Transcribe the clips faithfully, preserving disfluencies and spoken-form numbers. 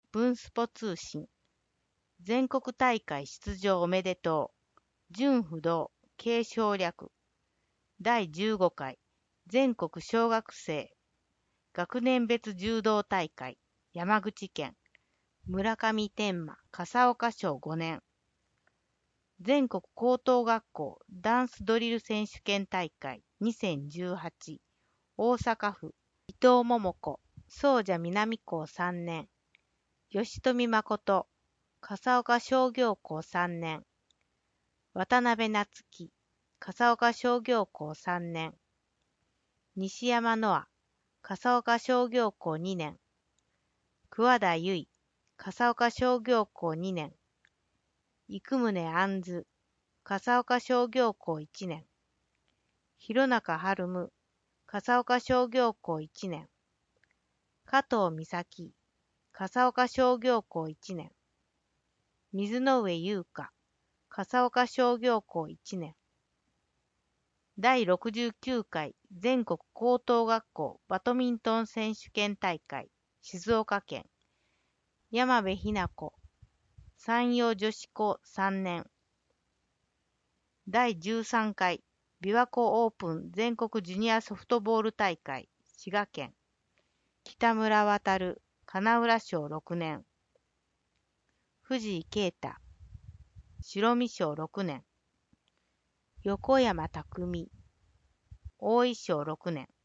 文スポ通信。全国大会出場おめでとう。準不動、継承略。だいじゅうごかい全国小学生学年別柔道大会山口県村上天満笠岡小ごねん全国高等学校ダンスドリル選手権大会にせんじゅうはち大阪府伊藤桃子総社南高さんねん吉富誠笠岡商業高さんねん渡辺夏樹笠岡商業高さんねん西山ノア笠岡商業高にねん桑田結衣笠岡商業高にねん生宗杏子笠岡商業高いちねん弘中春夢笠岡商業高いちねん加藤美咲笠岡商業高いちねん水上優香笠岡商業高いちねんだいろくじゅうきゅうかい全国高等学校バドミントン選手権大会静岡県山部日奈子山陽女子高さんねんだいじゅうさんかい琵琶湖オープン全国ジュニアソフトボール大会滋賀県北村航金浦小ろくねん藤井啓太白見小ろくねん横山匠大井小ろくねん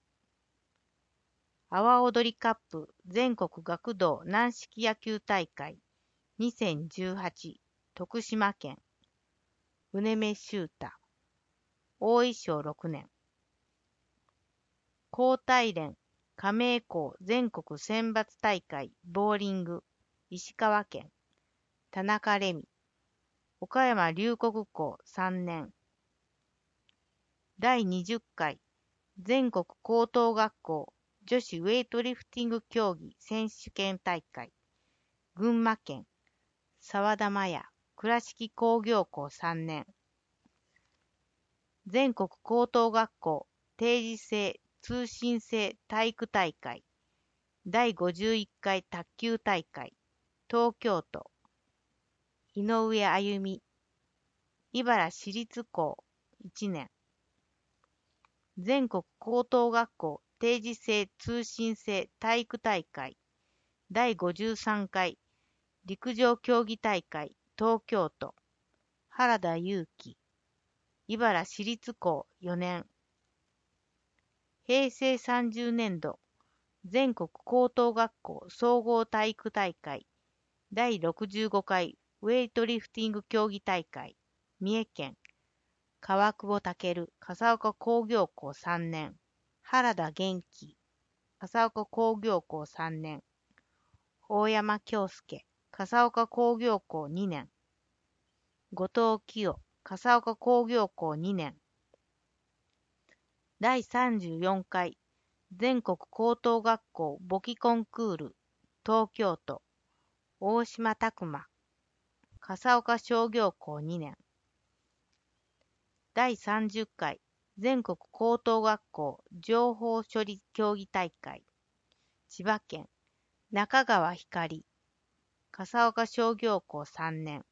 阿波踊りカップ全国学童軟式野球大会にせんじゅうはち徳島県うねめしゅうた大井小ろくねん高体連加盟校全国選抜大会ボーリング石川県田中レミ岡山龍谷高さんねんだいにじゅっかい全国高等学校女子ウェイトリフティング競技選手権大会群馬県沢田真也倉敷工業高さんねん全国高等学校定時制通信制体育大会だいごじゅういっかい卓球大会東京都井上あゆみ茨市立高いちねん全国高等学校定時制通信制体育大会だいごじゅうさんかい陸上競技大会東京都原田裕樹茨市立高よねん平成さんじゅうねんど全国高等学校総合体育大会だいろくじゅうごかいウェイトリフティング競技大会三重県川久保武笠岡工業高さんねん原田元気笠岡工業高さんねん大山京介笠岡工業高にねん後藤清笠岡工業高にねんだいさんじゅうよんかい全国高等学校簿記コンクール東京都大島拓磨笠岡商業高にねんだいさんじゅっかい全国高等学校情報処理競技大会千葉県中川光笠岡商業高さんねん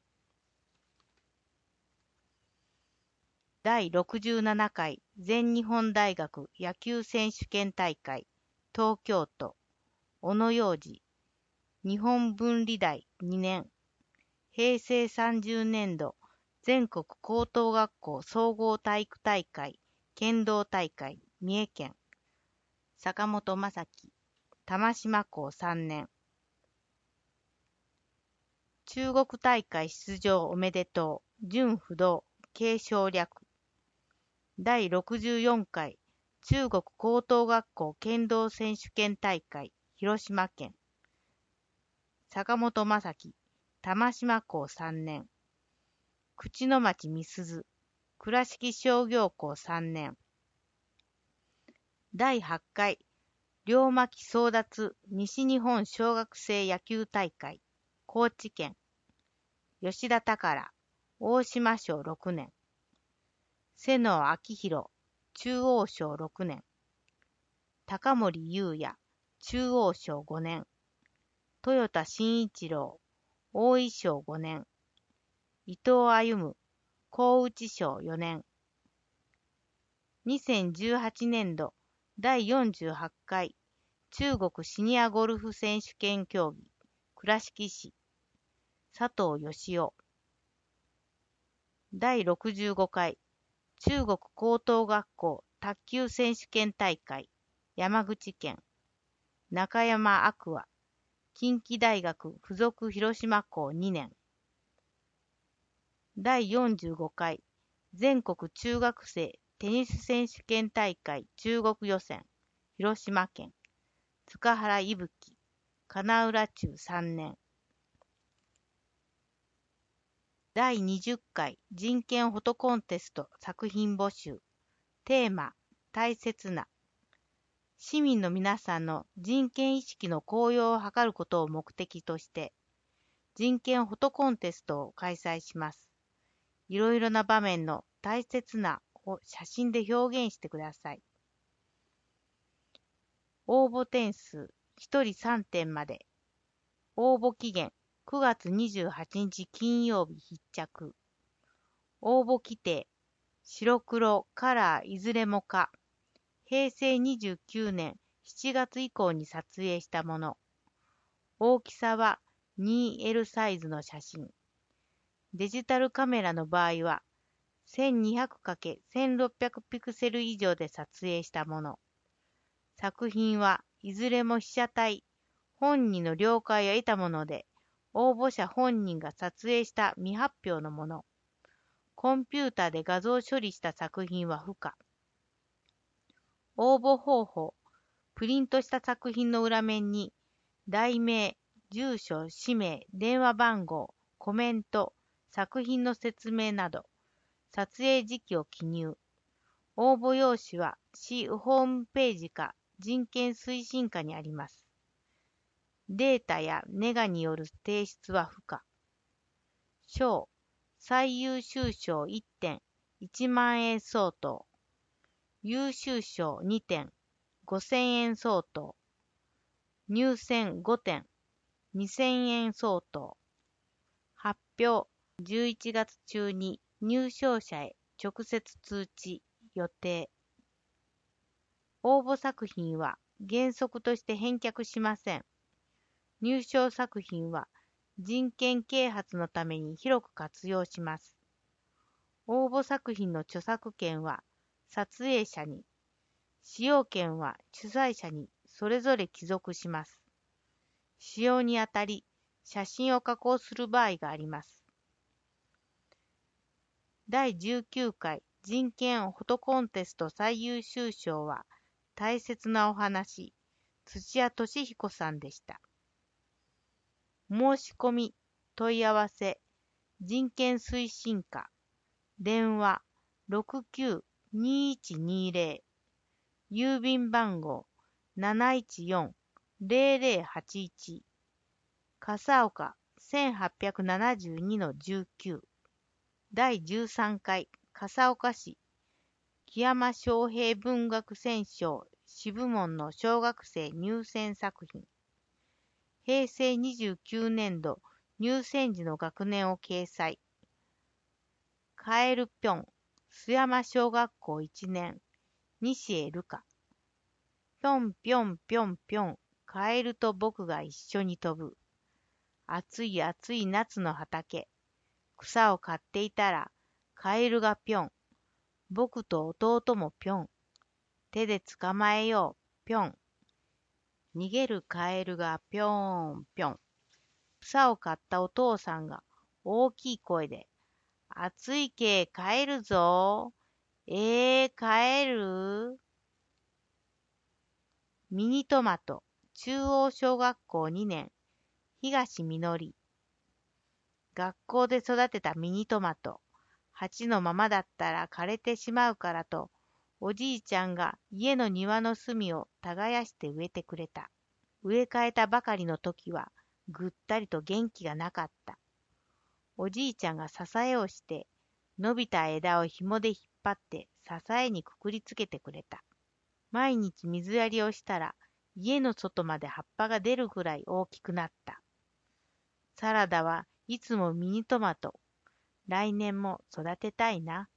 だいろくじゅうななかい全日本大学野球選手権大会東京都小野洋二日本文理大にねん平成さんじゅうねんど全国高等学校総合体育大会剣道大会三重県坂本正樹玉島高さんねん中国大会出場おめでとう準不動継承略だいろくじゅうよんかい中国高等学校剣道選手権大会広島県坂本正樹玉島高さんねん口の町美鈴倉敷商業高さんねんだいはちかい龍巻争奪西日本小学生野球大会高知県吉田宝大島小ろくねん瀬野明弘中央小ろくねん高森裕也中央小ごねん豊田慎一郎、大井賞ごねん、伊藤歩、幸内賞よねん。にせんじゅうはちねんどだいよんじゅうはちかい中国シニアゴルフ選手権競技倉敷市佐藤義雄。だいろくじゅうごかい中国高等学校卓球選手権大会山口県中山アクア近畿大学附属広島校にねん。だいよんじゅうごかい全国中学生テニス選手権大会中国予選広島県塚原伊吹金浦中さんねん。だいにじゅっかい人権フォトコンテスト作品募集。テーマ、大切な。市民の皆さんの人権意識の高揚を図ることを目的として、人権フォトコンテストを開催します。いろいろな場面の大切なを写真で表現してください。応募点数ひとりさんてんまで。応募期限くがつにじゅうはちにち金曜日必着。応募規定白黒カラーいずれもか。へいせいにじゅうきゅうねんしちがつ以降に撮影したもの。大きさは ツーエル サイズの写真。デジタルカメラの場合は せんにひゃくかけるせんろっぴゃく ピクセル以上で撮影したもの。作品はいずれも被写体、本人の了解を得たもので、応募者本人が撮影した未発表のもの。コンピュータで画像処理した作品は不可。応募方法。プリントした作品の裏面に、題名、住所、氏名、電話番号、コメント、作品の説明など、撮影時期を記入。応募用紙は市ホームページか人権推進課にあります。データやネガによる提出は不可。賞、最優秀賞いってん、いちまんえん相当。優秀賞にてん、ごせんえん相当。入選ごてん、にせんえん相当。発表、じゅういちがつ中に入賞者へ直接通知予定。応募作品は原則として返却しません。入賞作品は人権啓発のために広く活用します。応募作品の著作権は撮影者に、使用権は主催者にそれぞれ帰属します。使用にあたり、写真を加工する場合があります。だいじゅうきゅうかい人権フォトコンテスト最優秀賞は、大切なお話、土屋俊彦さんでした。申し込み、問い合わせ、人権推進課、電話 ろくきゅうにいちにゼロ、郵便番号 なないちよんゼロゼロはちいち、笠岡 せんはっぴゃくななじゅうにのじゅうきゅう、だいじゅうさんかい笠岡市木山昌平文学選奨詩部門の小学生入選作品。へいせいにじゅうきゅうねんど入選時の学年を掲載。カエルぴょん、須山小学校いちねん、西江瑠香。ぴょんぴょんぴょんぴょん、カエルと僕が一緒に飛ぶ。暑い暑い夏の畑。草を刈っていたら、カエルがぴょん。僕と弟もぴょん。手で捕まえよう、ぴょん。逃げるカエルがぴょんぴょん。草を刈ったお父さんが大きい声で、暑いけ帰るぞ。えー、帰る？ミニトマト、中央小学校にねん、東みのり。学校で育てたミニトマト、鉢のままだったら枯れてしまうからと、おじいちゃんが家の庭の隅を耕して植えてくれた。植え替えたばかりの時は、ぐったりと元気がなかった。おじいちゃんが支えをして、伸びた枝を紐で引っ張って支えにくくりつけてくれた。毎日水やりをしたら、 家の外まで葉っぱが出るくらい大きくなった。サラダはいつもミニトマト。来年も育てたいな。